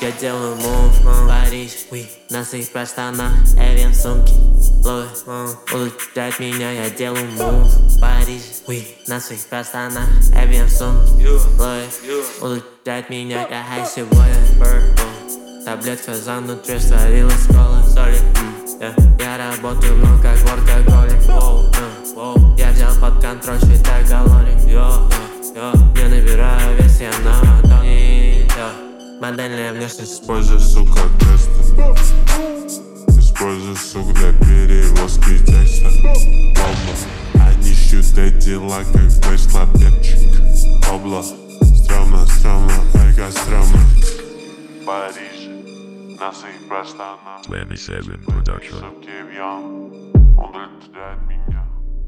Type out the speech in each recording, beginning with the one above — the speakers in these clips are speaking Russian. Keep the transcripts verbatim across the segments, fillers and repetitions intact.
Я делаю мув, Париж, на своих проштанах, Эвиан сумки, Луи, улучшает меня, я делаю мув, Париж, на своих проштанах, Эвиан сумки, Луи, улучшает меня, я хай сегодня, Purple. Таблетка занутри, сварилась кола, сори, я работаю много как воркоголик, я взял под контроль, считаю калорий, я набираю вес, я на ладони, модельная внешность. Используй, сука, тесты. Используй, сука, для перевозки текста. Бомба, они считают дела, как бэш-клапетчик. Обла, стрёмно, стрёмно, эго стрёмно. Париж, на своих проштанах. Slammy Seven Production. Сумки Эвиан, он удовлетворяет меня.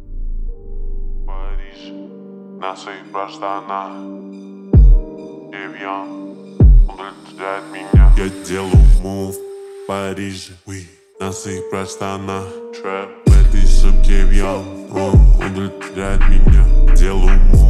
Париж, на своих проштанах. Эвиан. Удовлетворяет меня. Я делаю мув в Париже, oui. На своих проштанах. Трэп в этой сумке Эвиан, он удовлетворяет меня. Делаю мув